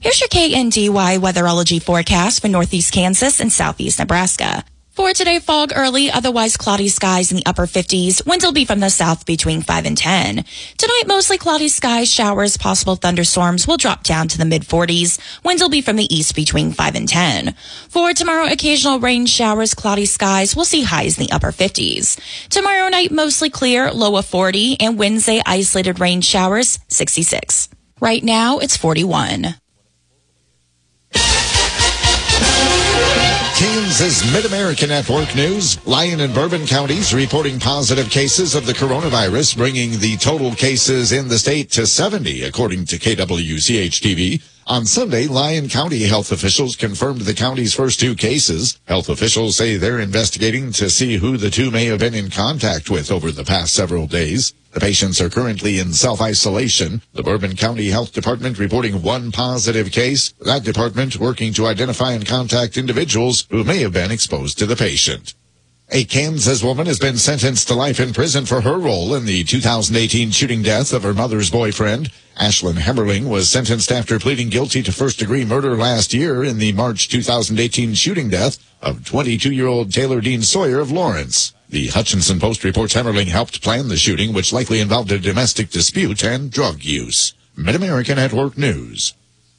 Here's your KNDY weatherology forecast for northeast Kansas and southeast Nebraska. For today, fog early, otherwise cloudy skies in the upper 50s. Winds will be from the south between 5 and 10. Tonight, mostly cloudy skies, showers, possible thunderstorms will drop down to the mid-40s. Winds will be from the east between 5 and 10. For tomorrow, occasional rain showers, cloudy skies. We'll see highs in the upper 50s. Tomorrow night, mostly clear, low of 40. And Wednesday, isolated rain showers, 66. Right now, it's 41. Kansas Mid-America Network News. Lyon and Bourbon counties reporting positive cases of the coronavirus, bringing the total cases in the state to 70, according to KWCH-TV. On Sunday, Lyon County health officials confirmed the county's first 2 cases. Health officials say they're investigating to see who the 2 may have been in contact with over the past several days. The patients are currently in self-isolation. The Bourbon County Health Department reporting 1 positive case. That department working to identify and contact individuals who may have been exposed to the patient. A Kansas woman has been sentenced to life in prison for her role in the 2018 shooting death of her mother's boyfriend. Ashlyn Hemmerling was sentenced after pleading guilty to first-degree murder last year in the March 2018 shooting death of 22-year-old Taylor Dean Sawyer of Lawrence. The Hutchinson Post reports Hemmerling helped plan the shooting, which likely involved a domestic dispute and drug use. Mid-America Network News.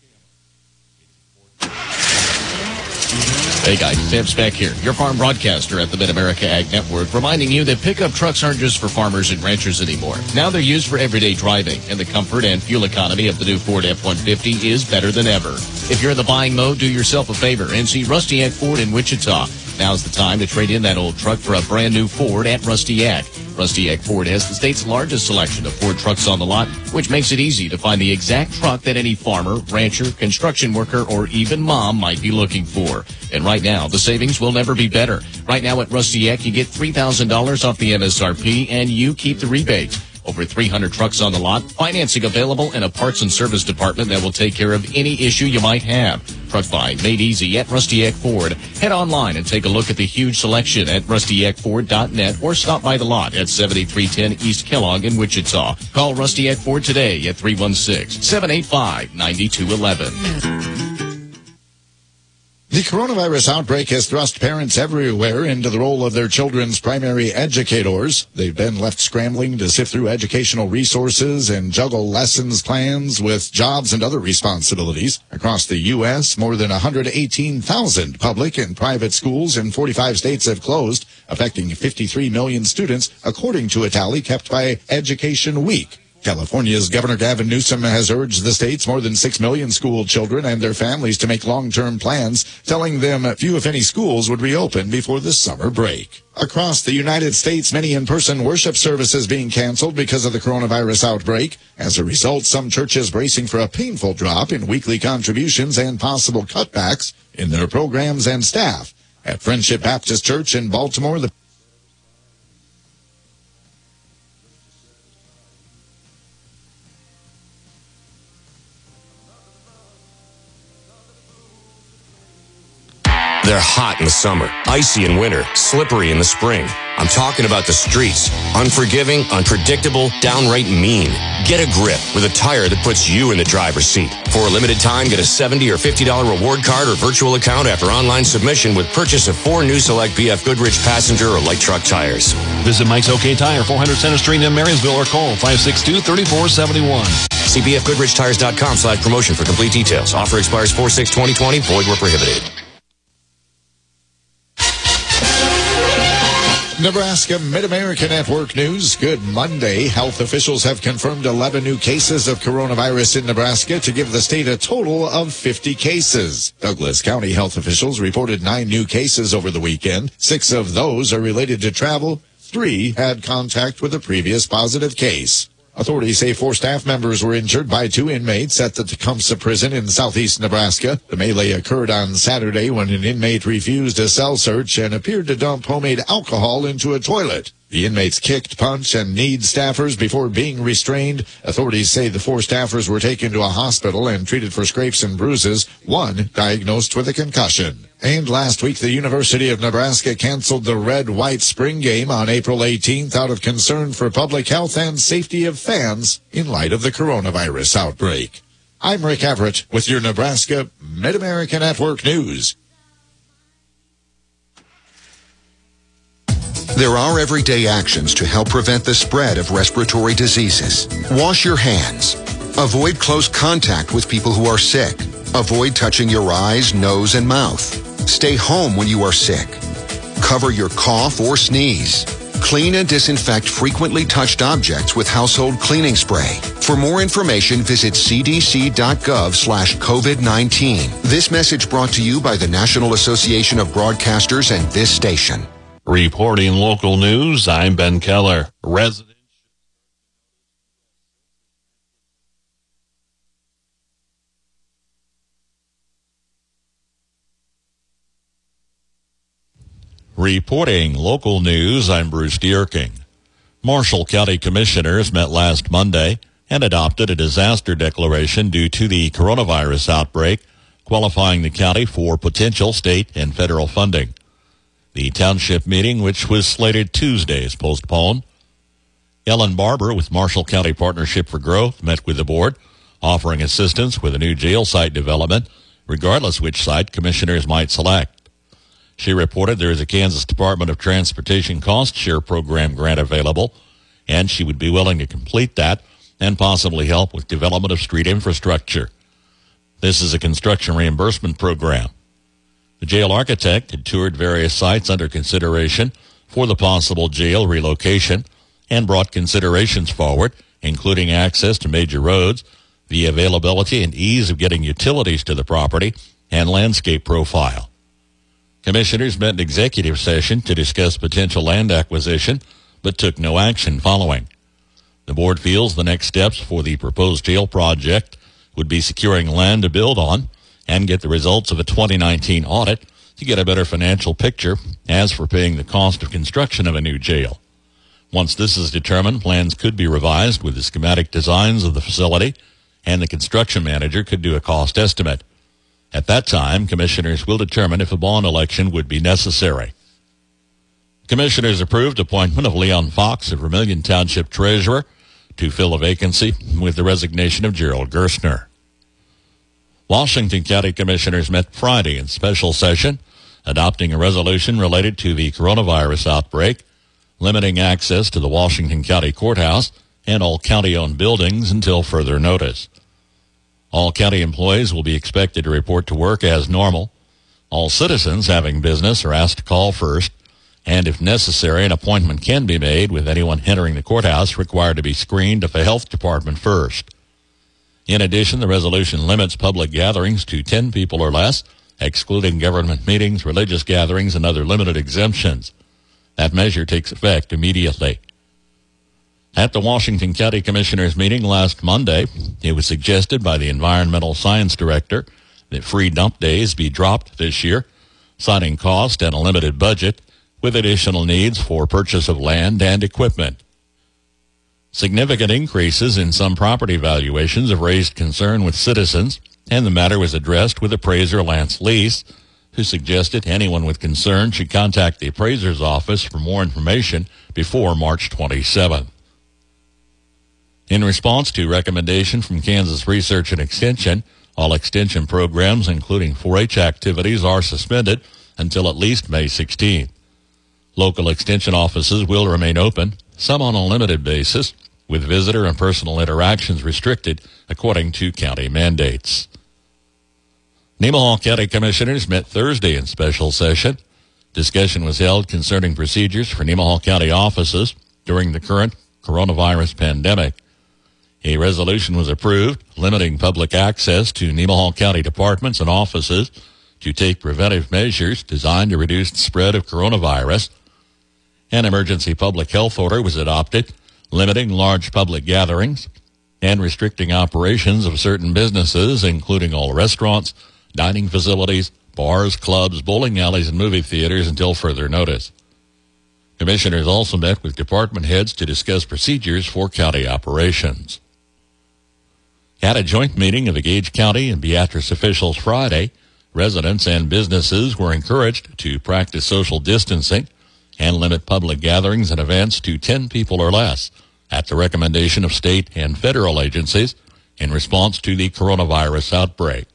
Hey guys, Sam Speck here, your farm broadcaster at the Mid-America Ag Network, reminding you that pickup trucks aren't just for farmers and ranchers anymore. Now they're used for everyday driving, and the comfort and fuel economy of the new Ford F-150 is better than ever. If you're in the buying mode, do yourself a favor and see Rusty Egg Ford in Wichita. Now's the time to trade in that old truck for a brand new Ford at Rusty Egg. Rusty Egg Ford has the state's largest selection of Ford trucks on the lot, which makes it easy to find the exact truck that any farmer, rancher, construction worker, or even mom might be looking for. And right now, the savings will never be better. Right now at Rusty Egg, you get $3,000 off the MSRP, and you keep the rebate. Over 300 trucks on the lot, financing available, and a parts and service department that will take care of any issue you might have. Truck buying made easy at Rusty Egg Ford. Head online and take a look at the huge selection at rustyeggford.net or stop by the lot at 7310 East Kellogg in Wichita. Call Rusty Egg Ford today at 316-785-9211. The coronavirus outbreak has thrust parents everywhere into the role of their children's primary educators. They've been left scrambling to sift through educational resources and juggle lessons plans with jobs and other responsibilities. Across the U.S., more than 118,000 public and private schools in 45 states have closed, affecting 53 million students, according to a tally kept by Education Week. California's Governor Gavin Newsom has urged the state's more than 6 million school children and their families to make long-term plans, telling them few, if any, schools would reopen before the summer break. Across the United States, many in-person worship services being canceled because of the coronavirus outbreak. As a result, some churches bracing for a painful drop in weekly contributions and possible cutbacks in their programs and staff. At Friendship Baptist Church in Baltimore, They're hot in the summer, icy in winter, slippery in the spring. I'm talking about the streets. Unforgiving, unpredictable, downright mean. Get a grip with a tire that puts you in the driver's seat. For a limited time, get a $70 or $50 reward card or virtual account after online submission with purchase of 4 new select BF Goodrich passenger or light truck tires. Visit Mike's OK Tire, 400 Center Street in Marysville, or call 562-3471. See bfgoodrichtires.com/promotion for complete details. Offer expires 4/6/2020. Void where prohibited. Nebraska Mid-America Network News. Good Monday. Health officials have confirmed 11 new cases of coronavirus in Nebraska to give the state a total of 50 cases. Douglas County health officials reported 9 new cases over the weekend. 6 of those are related to travel. 3 had contact with a previous positive case. Authorities say 4 staff members were injured by 2 inmates at the Tecumseh prison in southeast Nebraska. The melee occurred on Saturday when an inmate refused a cell search and appeared to dump homemade alcohol into a toilet. The inmates kicked, punched, and kneed staffers before being restrained. Authorities say the 4 staffers were taken to a hospital and treated for scrapes and bruises, 1 diagnosed with a concussion. And last week, the University of Nebraska canceled the Red-White Spring Game on April 18th out of concern for public health and safety of fans in light of the coronavirus outbreak. I'm Rick Everett with your Nebraska Mid-America Network News. There are everyday actions to help prevent the spread of respiratory diseases. Wash your hands. Avoid close contact with people who are sick. Avoid touching your eyes, nose, and mouth. Stay home when you are sick. Cover your cough or sneeze. Clean and disinfect frequently touched objects with household cleaning spray. For more information, visit cdc.gov/COVID-19. This message brought to you by the National Association of Broadcasters and this station. Reporting local news, I'm Ben Keller. Reporting local news, I'm Bruce Dierking. Marshall County Commissioners met last Monday and adopted a disaster declaration due to the coronavirus outbreak, qualifying the county for potential state and federal funding. The township meeting, which was slated Tuesday, is postponed. Ellen Barber with Marshall County Partnership for Growth met with the board, offering assistance with a new jail site development, regardless which site commissioners might select. She reported there is a Kansas Department of Transportation cost share program grant available, and she would be willing to complete that and possibly help with development of street infrastructure. This is a construction reimbursement program. The jail architect had toured various sites under consideration for the possible jail relocation and brought considerations forward, including access to major roads, the availability and ease of getting utilities to the property, and landscape profile. Commissioners met in executive session to discuss potential land acquisition, but took no action following. The board feels the next steps for the proposed jail project would be securing land to build on and get the results of a 2019 audit to get a better financial picture as for paying the cost of construction of a new jail. Once this is determined, plans could be revised with the schematic designs of the facility, and the construction manager could do a cost estimate. At that time, commissioners will determine if a bond election would be necessary. Commissioners approved appointment of Leon Fox of Vermilion Township Treasurer to fill a vacancy with the resignation of Gerald Gerstner. Washington County Commissioners met Friday in special session, adopting a resolution related to the coronavirus outbreak, limiting access to the Washington County Courthouse and all county-owned buildings until further notice. All county employees will be expected to report to work as normal. All citizens having business are asked to call first, and if necessary, an appointment can be made with anyone entering the courthouse required to be screened at the health department first. In addition, the resolution limits public gatherings to 10 people or less, excluding government meetings, religious gatherings, and other limited exemptions. That measure takes effect immediately. At the Washington County Commissioners meeting last Monday, it was suggested by the Environmental Science Director that free dump days be dropped this year, citing cost and a limited budget, with additional needs for purchase of land and equipment. Significant increases in some property valuations have raised concern with citizens, and the matter was addressed with appraiser Lance Lease, who suggested anyone with concern should contact the appraiser's office for more information before March 27th. In response to recommendation from Kansas Research and Extension, all extension programs, including 4-H activities, are suspended until at least May 16th. Local extension offices will remain open, some on a limited basis, with visitor and personal interactions restricted according to county mandates. Nemaha County Commissioners met Thursday in special session. Discussion was held concerning procedures for Nemaha County offices during the current coronavirus pandemic. A resolution was approved limiting public access to Nemaha County departments and offices to take preventive measures designed to reduce the spread of coronavirus. An emergency public health order was adopted limiting large public gatherings and restricting operations of certain businesses, including all restaurants, dining facilities, bars, clubs, bowling alleys, and movie theaters until further notice. Commissioners also met with department heads to discuss procedures for county operations. At a joint meeting of the Gage County and Beatrice officials Friday, residents and businesses were encouraged to practice social distancing and limit public gatherings and events to 10 people or less at the recommendation of state and federal agencies, in response to the coronavirus outbreak.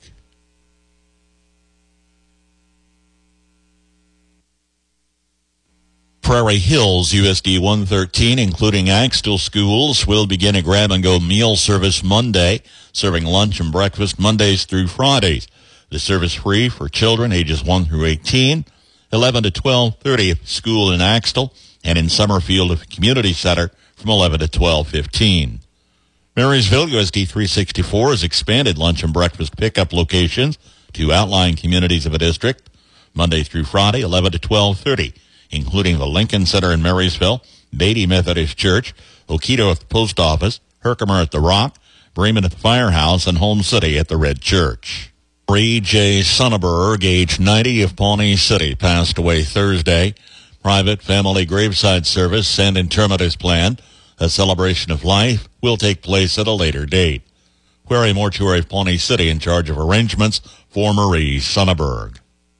Prairie Hills USD 113, including Axtell schools, will begin a grab-and-go meal service Monday, serving lunch and breakfast Mondays through Fridays. The service free for children ages 1 through 18, 11 to 12:30 at school in Axtell, and in Summerfield at the Community Center from 11 to 12:15. Marysville USD 364 has expanded lunch and breakfast pickup locations to outlying communities of the district, Monday through Friday, 11 to 12:30. Including the Lincoln Center in Marysville, Beatty Methodist Church, Oquito at the Post Office, Herkimer at the Rock, Bremen at the Firehouse, and Home City at the Red Church. Marie J. Sonnenberg, age 90, of Pawnee City, passed away Thursday. Private family graveside service and interment is planned. A celebration of life will take place at a later date. Quarry Mortuary of Pawnee City in charge of arrangements for Marie Sonnenberg.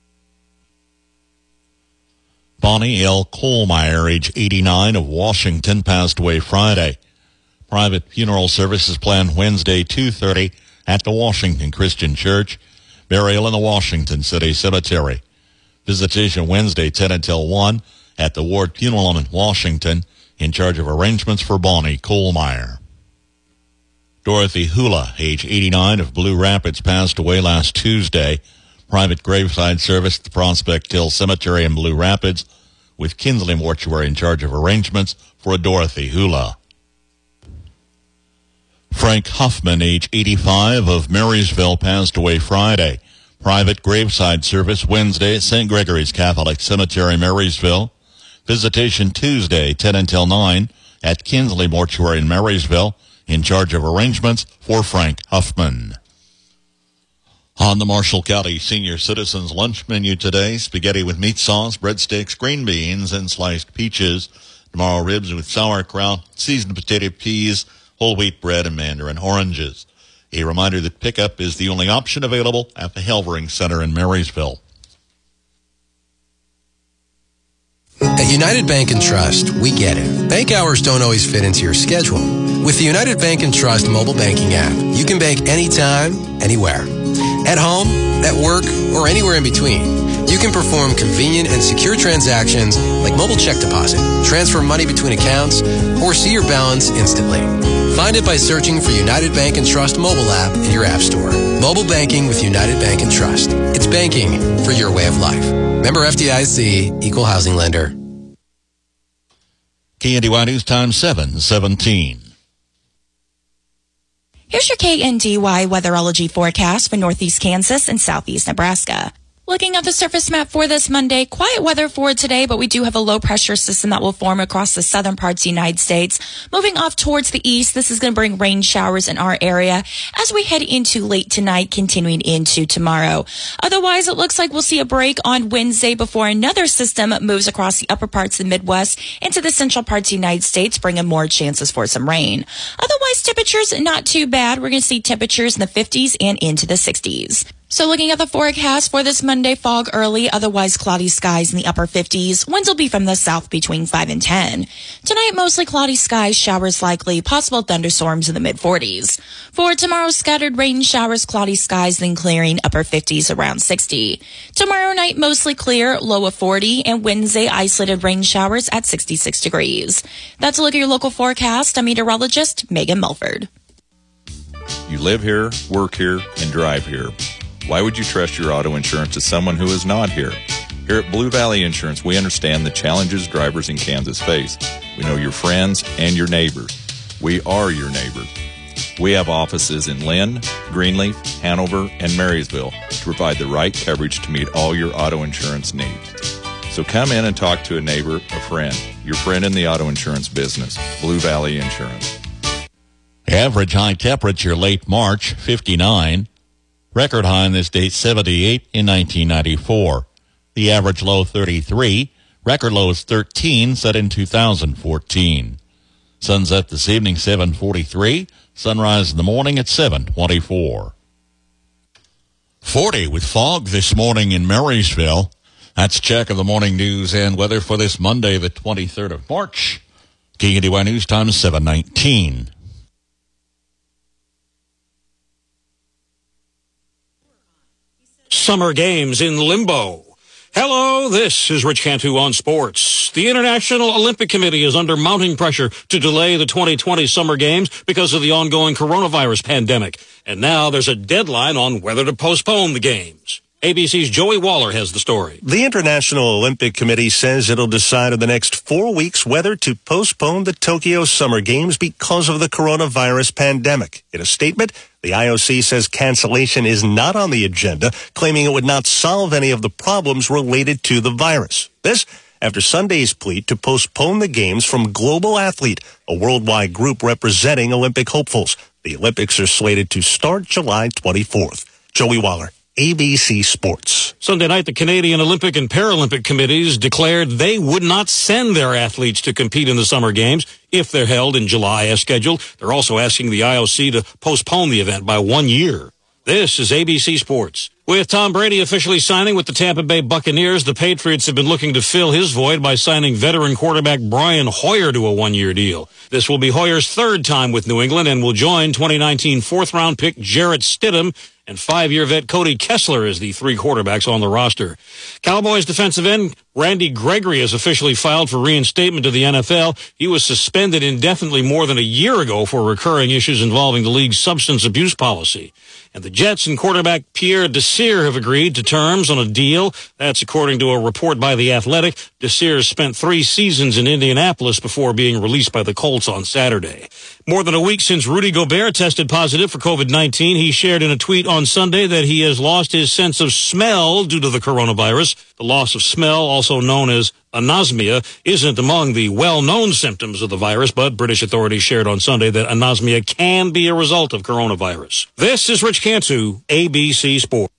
Bonnie L. Kohlmeyer, age 89, of Washington, passed away Friday. Private funeral service is planned Wednesday, 2:30 at the Washington Christian Church. Burial in the Washington City Cemetery. Visitation Wednesday, 10 until 1 at the Ward Funeral Home in Washington, in charge of arrangements for Bonnie Kohlmeyer. Dorothy Hula, age 89, of Blue Rapids, passed away last Tuesday. Private graveside service at the Prospect Hill Cemetery in Blue Rapids, with Kinsley Mortuary in charge of arrangements for Dorothy Hula. Frank Huffman, age 85, of Marysville, passed away Friday. Private graveside service Wednesday at St. Gregory's Catholic Cemetery, Marysville. Visitation Tuesday, 10 until 9, at Kinsley Mortuary in Marysville, in charge of arrangements for Frank Huffman. On the Marshall County Senior Citizens Lunch menu today, spaghetti with meat sauce, breadsticks, green beans, and sliced peaches. Tomorrow, ribs with sauerkraut, seasoned potato peas, whole wheat bread, and mandarin oranges. A reminder that pickup is the only option available at the Helvering Center in Marysville. At United Bank and Trust, we get it. Bank hours don't always fit into your schedule. With the United Bank and Trust mobile banking app, you can bank anytime, anywhere. At home, at work, or anywhere in between. You can perform convenient and secure transactions like mobile check deposit, transfer money between accounts, or see your balance instantly. Find it by searching for United Bank and Trust mobile app in your app store. Mobile banking with United Bank and Trust. It's banking for your way of life. Member FDIC, Equal Housing Lender. KNDY News Time 7:17. Here's your KNDY weatherology forecast for northeast Kansas and southeast Nebraska. Looking at the surface map for this Monday, quiet weather for today, but we do have a low pressure system that will form across the southern parts of the United States. Moving off towards the east, this is going to bring rain showers in our area as we head into late tonight, continuing into tomorrow. Otherwise, it looks like we'll see a break on Wednesday before another system moves across the upper parts of the Midwest into the central parts of the United States, bringing more chances for some rain. Otherwise, temperatures not too bad. We're going to see temperatures in the 50s and into the 60s. So looking at the forecast for this Monday, fog early, otherwise cloudy skies in the upper 50s. Winds will be from the south between 5 and 10. Tonight, mostly cloudy skies, showers likely, possible thunderstorms in the mid-40s. For tomorrow, scattered rain showers, cloudy skies, then clearing, upper 50s around 60. Tomorrow night, mostly clear, low of 40, and Wednesday, isolated rain showers at 66 degrees. That's a look at your local forecast. I'm meteorologist Megan Mulford. You live here, work here, and drive here. Why would you trust your auto insurance to someone who is not here? Here at Blue Valley Insurance, we understand the challenges drivers in Kansas face. We know your friends and your neighbors. We are your neighbors. We have offices in Lynn, Greenleaf, Hanover, and Marysville to provide the right coverage to meet all your auto insurance needs. So come in and talk to a neighbor, a friend, your friend in the auto insurance business. Blue Valley Insurance. Average high temperature late March, 59. Record high on this date, 78 in 1994. The average low, 33. Record low is 13, set in 2014. Sunset this evening, 7:43. Sunrise in the morning at 7:24. 40 with fog this morning in Marysville. That's a check of the morning news and weather for this Monday, the 23rd of March. KNDY News Time 7:19. Summer Games in limbo. Hello, this is Rich Cantu on sports. The International Olympic Committee is under mounting pressure to delay the 2020 Summer Games because of the ongoing coronavirus pandemic. And now there's a deadline on whether to postpone the games. ABC's Joey Waller has the story. The International Olympic Committee says it'll decide in the next 4 weeks whether to postpone the Tokyo Summer Games because of the coronavirus pandemic. In a statement, the IOC says cancellation is not on the agenda, claiming it would not solve any of the problems related to the virus. This after Sunday's plea to postpone the games from Global Athlete, a worldwide group representing Olympic hopefuls. The Olympics are slated to start July 24th. Joey Waller, ABC Sports. Sunday night, the Canadian Olympic and Paralympic committees declared they would not send their athletes to compete in the Summer Games if they're held in July as scheduled. They're also asking the IOC to postpone the event by 1 year. This is ABC Sports. With Tom Brady officially signing with the Tampa Bay Buccaneers, the Patriots have been looking to fill his void by signing veteran quarterback Brian Hoyer to a 1-year deal. This will be Hoyer's third time with New England and will join 2019 fourth-round pick Jarrett Stidham and 5-year vet Cody Kessler as the 3 quarterbacks on the roster. Cowboys defensive end Randy Gregory has officially filed for reinstatement to the NFL. He was suspended indefinitely more than a year ago for recurring issues involving the league's substance abuse policy. And the Jets and quarterback Pierre Desir have agreed to terms on a deal. That's according to a report by The Athletic. Desir spent 3 seasons in Indianapolis before being released by the Colts on Saturday. More than a week since Rudy Gobert tested positive for COVID-19, he shared in a tweet on Sunday that he has lost his sense of smell due to the coronavirus. The loss of smell, also known as anosmia, isn't among the well-known symptoms of the virus, but British authorities shared on Sunday that anosmia can be a result of coronavirus. This is Rich Cantu, ABC Sports.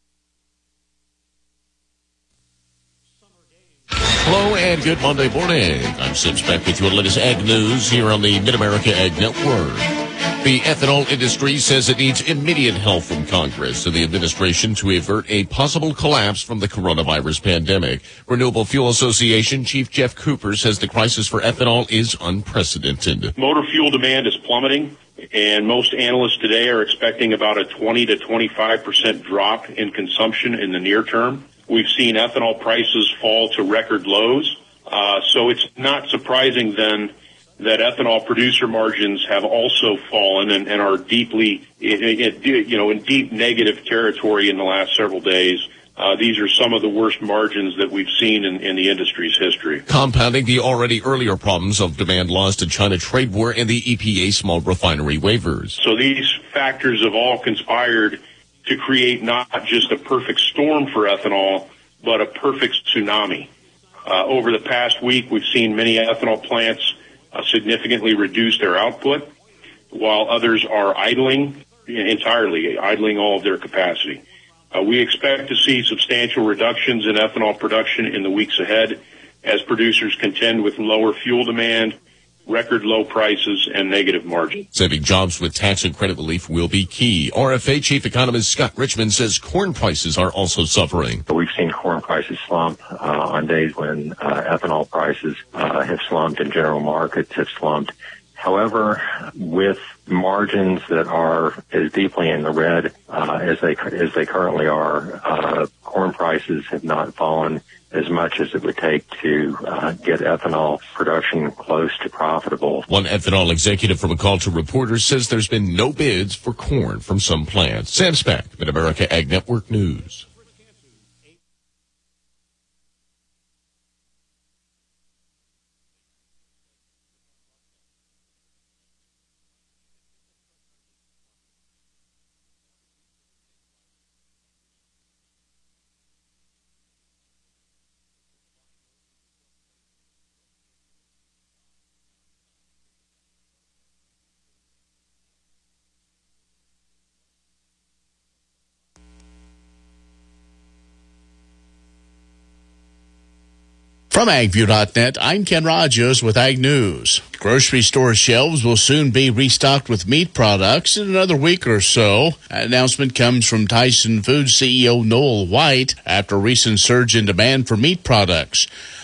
Hello and good Monday morning. I'm Sim Speck with your latest ag news here on the Mid-America Ag Network. The ethanol industry says it needs immediate help from Congress and the administration to avert a possible collapse from the coronavirus pandemic. Renewable Fuel Association Chief Jeff Cooper says the crisis for ethanol is unprecedented. Motor fuel demand is plummeting, and most analysts today are expecting about a 20 to 25% drop in consumption in the near term. We've seen ethanol prices fall to record lows, so it's not surprising then that ethanol producer margins have also fallen and are deeply, in deep negative territory in the last several days. These are some of the worst margins that we've seen in the industry's history. Compounding the already earlier problems of demand lost to China trade war and the EPA small refinery waivers. So these factors have all conspired to create not just a perfect storm for ethanol, but a perfect tsunami. Over the past week, we've seen many ethanol plants significantly reduce their output, while others are idling all of their capacity. We expect to see substantial reductions in ethanol production in the weeks ahead as producers contend with lower fuel demand, record low prices, and negative margins. Saving jobs with tax and credit relief will be key. RFA Chief Economist Scott Richmond says corn prices are also suffering. We've seen corn prices slump on days when ethanol prices have slumped and general markets have slumped. However, with margins that are as deeply in the red as they currently are, corn prices have not fallen as much as it would take to get ethanol production close to profitable. One ethanol executive from a call to reporters says there's been no bids for corn from some plants. Sam Speck, Mid-America Ag Network News. From AgView.net, I'm Ken Rogers with Ag News. Grocery store shelves will soon be restocked with meat products in another week or so. An announcement comes from Tyson Foods CEO Noel White after a recent surge in demand for meat products.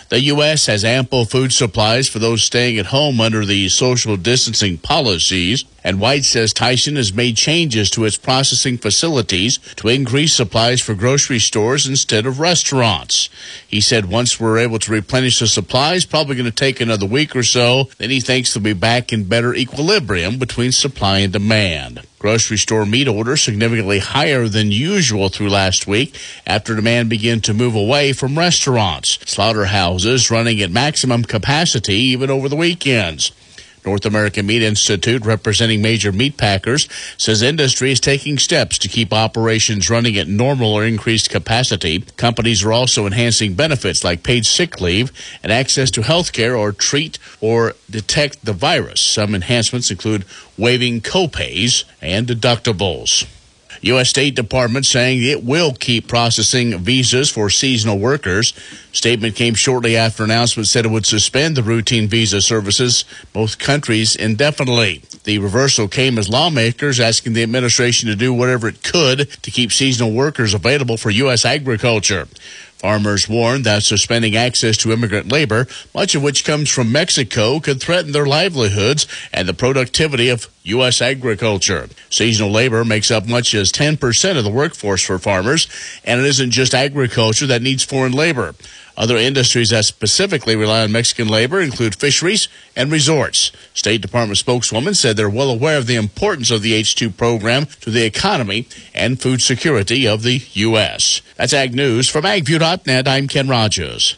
The U.S. has ample food supplies for those staying at home under the social distancing policies, and White says Tyson has made changes to its processing facilities to increase supplies for grocery stores instead of restaurants. He said once we're able to replenish the supplies, probably going to take another week or so, then he thinks they'll be back in better equilibrium between supply and demand. Grocery store meat orders significantly higher than usual through last week after demand began to move away from restaurants. Slaughterhouses running at maximum capacity even over the weekends. North American Meat Institute, representing major meat packers, says industry is taking steps to keep operations running at normal or increased capacity. Companies are also enhancing benefits like paid sick leave and access to health care or treat or detect the virus. Some enhancements include waiving co-pays and deductibles. U.S. State Department saying it will keep processing visas for seasonal workers. Statement came shortly after announcement said it would suspend the routine visa services both countries indefinitely. The reversal came as lawmakers asking the administration to do whatever it could to keep seasonal workers available for U.S. agriculture. Farmers warned that suspending access to immigrant labor, much of which comes from Mexico, could threaten their livelihoods and the productivity of U.S. agriculture. Seasonal labor makes up much as 10% of the workforce for farmers, and it isn't just agriculture that needs foreign labor. Other industries that specifically rely on Mexican labor include fisheries and resorts. State Department spokeswoman said they're well aware of the importance of the H-2 program to the economy and food security of the U.S. That's Ag News. From AgView.net, I'm Ken Rogers.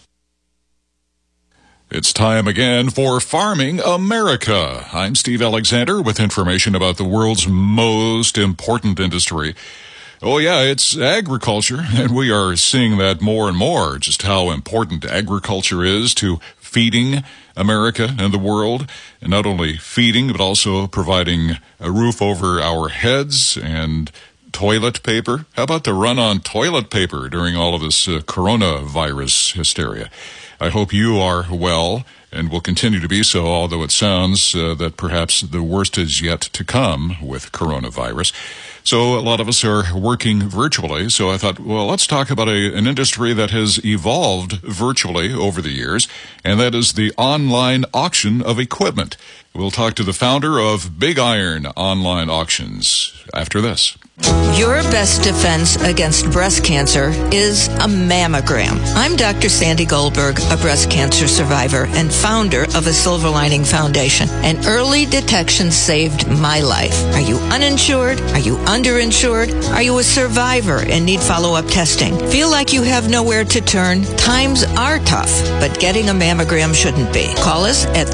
It's time again for Farming America. I'm Steve Alexander with information about the world's most important industry. Oh, yeah, it's agriculture, and we are seeing that more and more, just how important agriculture is to feeding America and the world, and not only feeding, but also providing a roof over our heads and toilet paper. How about the run on toilet paper during all of this coronavirus hysteria? I hope you are well and will continue to be so, although it sounds that perhaps the worst is yet to come with coronavirus. So a lot of us are working virtually, so I thought, well, let's talk about an industry that has evolved virtually over the years, and that is the online auction of equipment. We'll talk to the founder of Big Iron Online Auctions after this. Your best defense against breast cancer is a mammogram. I'm Dr. Sandy Goldberg, a breast cancer survivor and founder of a Silver Lining Foundation. And early detection saved my life. Are you uninsured? Are you underinsured? Are you a survivor and need follow-up testing? Feel like you have nowhere to turn? Times are tough, but getting a mammogram shouldn't be. Call us at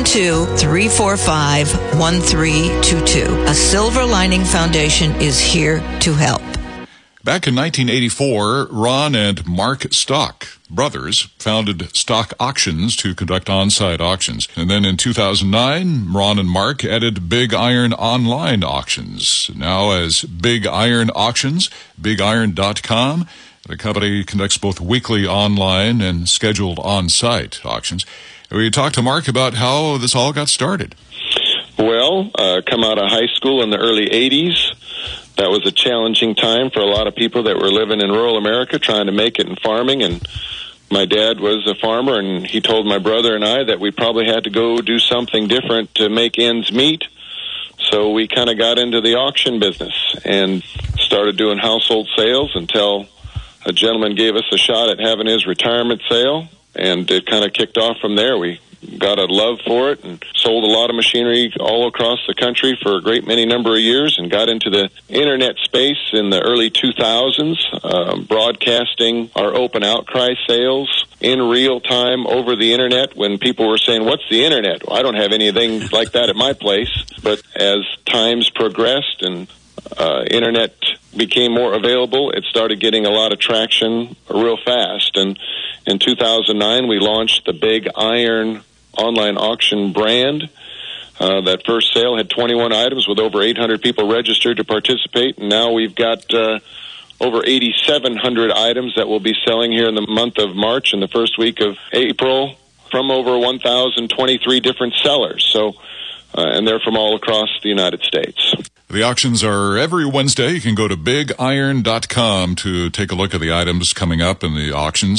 312-345-1322. A Silver Lining Foundation is here to help. Back in 1984, Ron and Mark Stock, brothers, founded Stock Auctions to conduct on-site auctions. And then in 2009, Ron and Mark added Big Iron Online Auctions. Now as Big Iron Auctions, BigIron.com. The company conducts both weekly online and scheduled on-site auctions. We talked to Mark about how this all got started. Well, come out of high school in the early 80s. That was a challenging time for a lot of people that were living in rural America trying to make it in farming. And my dad was a farmer, and he told my brother and I that we probably had to go do something different to make ends meet. So we kind of got into the auction business and started doing household sales until a gentleman gave us a shot at having his retirement sale, and it kind of kicked off from there. We got a love for it and sold a lot of machinery all across the country for a great many number of years and got into the internet space in the early 2000s, broadcasting our open outcry sales in real time over the internet when people were saying, "What's the internet?" Well, I don't have anything like that at my place. But as times progressed and internet became more available, it started getting a lot of traction real fast. And in 2009, we launched the Big Iron Online Auction brand. That first sale had 21 items with over 800 people registered to participate. And now we've got over 8,700 items that we'll be selling here in the month of March and the first week of April from over 1,023 different sellers. So, and they're from all across the United States. The auctions are every Wednesday. You can go to BigIron.com to take a look at the items coming up in the auctions.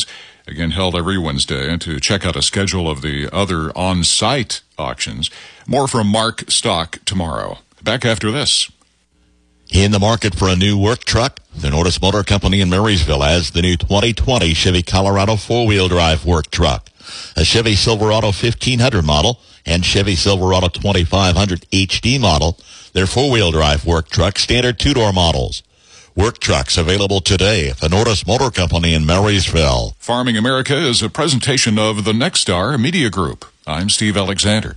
again held every Wednesday, and to check out a schedule of the other on-site auctions. More from Mark Stock tomorrow. Back after this. In the market for a new work truck, the Nordis Motor Company in Marysville has the new 2020 Chevy Colorado four-wheel drive work truck, a Chevy Silverado 1500 model, and Chevy Silverado 2500 HD model. They're four-wheel drive work truck, standard two-door models. Work trucks available today at the Nordis Motor Company in Marysville. Farming America is a presentation of the Nexstar Media Group. I'm Steve Alexander.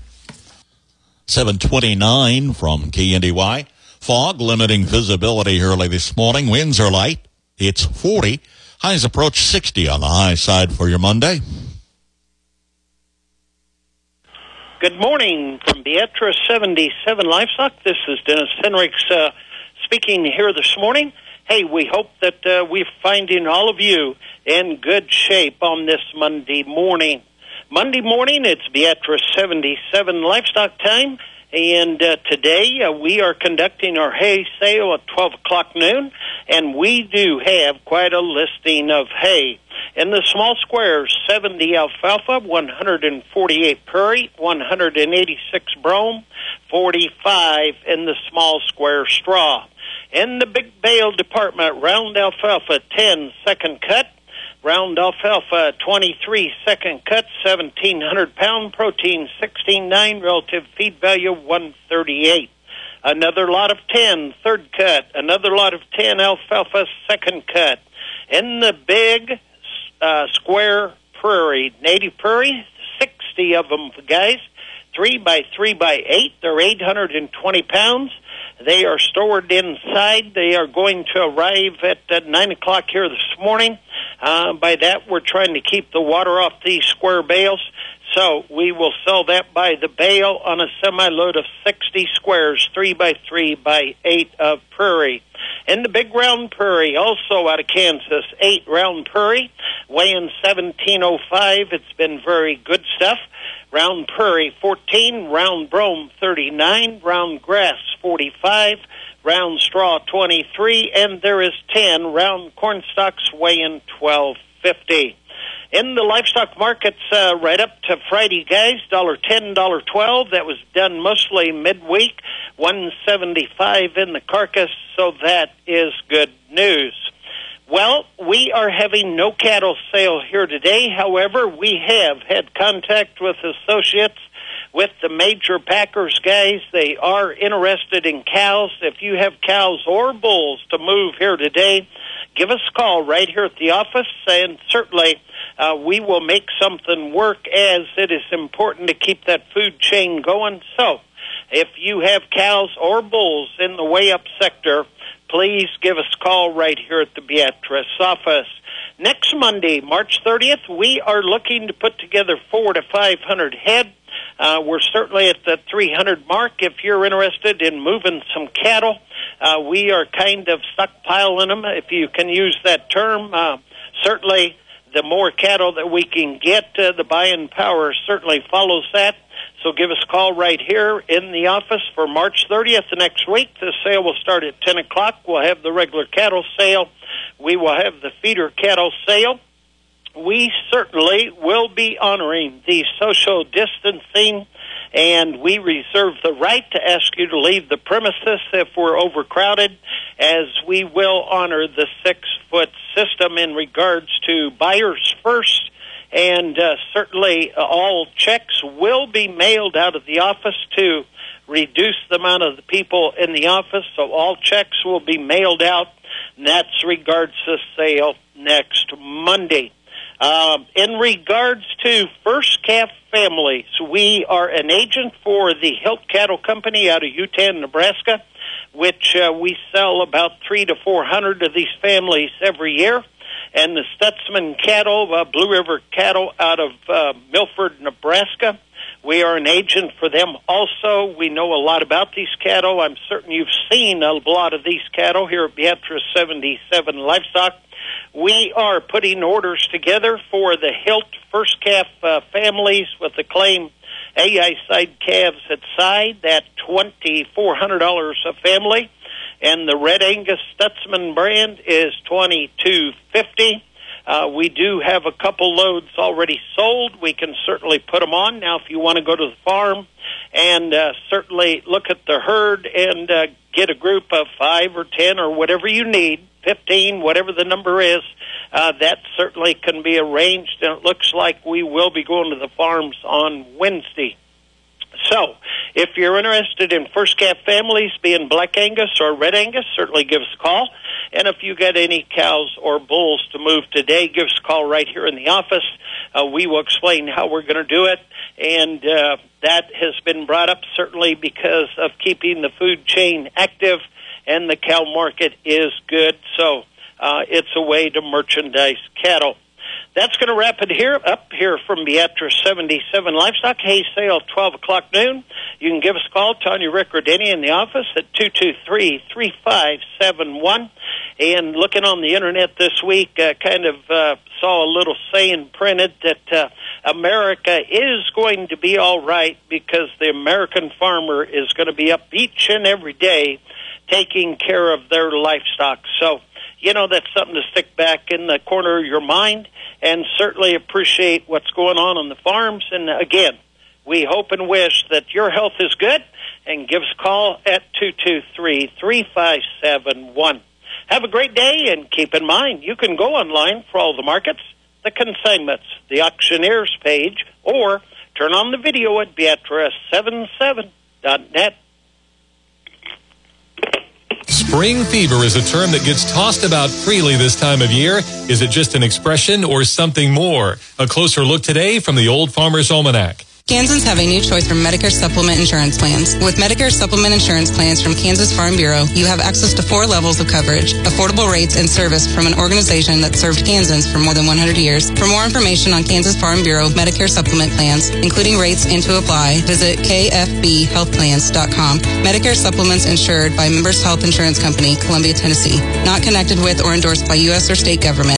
7:29 from KNDY. Fog limiting visibility early this morning. Winds are light. It's 40. Highs approach 60 on the high side for your Monday. Good morning from Beatrice 77 Livestock. This is Dennis Henricks speaking here this morning. Hey, we hope that we're finding all of you in good shape on this Monday morning. Monday morning, it's Beatrice 77 Livestock time. And today we are conducting our hay sale at 12 o'clock noon, and we do have quite a listing of hay. In the small squares, 70 alfalfa, 148 prairie, 186 brome, 45 in the small square straw. In the big bale department, round alfalfa 10 second cut, round alfalfa 23 second cut, 1,700 pound protein, 16.9 relative feed value 138. Another lot of 10 third cut, another lot of 10 alfalfa second cut. In the big square prairie, native prairie, 60 of them, guys, 3 by 3 by 8. They're 820 pounds. They are stored inside. They are going to arrive at 9 o'clock here this morning. By that, we're trying to keep the water off these square bales. So we will sell that by the bale on a semi-load of 60 squares, 3 by 3 by 8 of prairie. In the big round prairie, also out of Kansas, 8 round prairie, weighing 1705. It's been very good stuff. Round prairie, 14. Round brome, 39. Round grass, 45. Round straw, 23. And there is 10 round corn stalks weighing 12.50. In the livestock markets, right up to Friday, guys, $1.10, $1.12. That was done mostly midweek. 175 in the carcass, so that is good news. Well, we are having no cattle sale here today. However, we have had contact with associates with the major packers, guys. They are interested in cows. If you have cows or bulls to move here today, give us a call right here at the office, and certainly we will make something work, as it is important to keep that food chain going. So if you have cows or bulls in the way up sector, please give us a call right here at the Beatrice office. Next Monday, March 30th, we are looking to put together 400 to 500 head. We're certainly at the 300 mark. If you're interested in moving some cattle, we are kind of stockpiling them, if you can use that term. Certainly, the more cattle that we can get, the buying power certainly follows that. So give us a call right here in the office for March 30th next week. The sale will start at 10 o'clock. We'll have the regular cattle sale. We will have the feeder cattle sale. We certainly will be honoring the social distancing, and we reserve the right to ask you to leave the premises if we're overcrowded, as we will honor the 6-foot system in regards to buyers first. And certainly all checks will be mailed out of the office to reduce the amount of the people in the office. So all checks will be mailed out, and that's regards to sale next Monday. In regards to First Calf Families, we are an agent for the Hilt Cattle Company out of Utah, Nebraska, which we sell about 300 to 400 of these families every year. And the Stutzman cattle, Blue River cattle out of Milford, Nebraska. We are an agent for them also. We know a lot about these cattle. I'm certain you've seen a lot of these cattle here at Beatrice 77 Livestock. We are putting orders together for the Hilt First Calf families with the claim AI side calves at side, that $2,400 a family. And the Red Angus Stutzman brand is $2,250. We do have a couple loads already sold. We can certainly put them on. Now, if you want to go to the farm and certainly look at the herd and get a group of 5 or 10 or whatever you need, 15, whatever the number is, that certainly can be arranged. And it looks like we will be going to the farms on Wednesday. So, if you're interested in first calf families being Black Angus or Red Angus, certainly give us a call. And if you got any cows or bulls to move today, give us a call right here in the office. We will explain how we're going to do it. And that has been brought up certainly because of keeping the food chain active, and the cow market is good. So it's a way to merchandise cattle. That's going to wrap it here, up here from Beatrice 77 Livestock. Hay sale, 12 o'clock noon. You can give us a call, Tanya, Rick, or Denny in the office at 223-3571. And looking on the internet this week, kind of saw a little saying printed that America is going to be all right because the American farmer is going to be up each and every day taking care of their livestock. So, you know, that's something to stick back in the corner of your mind, and certainly appreciate what's going on the farms. And again, we hope and wish that your health is good, and give us a call at 223-3571. Have a great day, and keep in mind, you can go online for all the markets, the consignments, the auctioneers page, or turn on the video at Beatrice77.net. Spring fever is a term that gets tossed about freely this time of year. Is it just an expression or something more? A closer look today from the Old Farmer's Almanac. Kansans have a new choice from Medicare Supplement Insurance Plans. With Medicare Supplement Insurance Plans from Kansas Farm Bureau, you have access to 4 levels of coverage, affordable rates, and service from an organization that served Kansans for more than 100 years. For more information on Kansas Farm Bureau Medicare Supplement Plans, including rates and to apply, visit kfbhealthplans.com. Medicare Supplements insured by Members Health Insurance Company, Columbia, Tennessee. Not connected with or endorsed by U.S. or state government.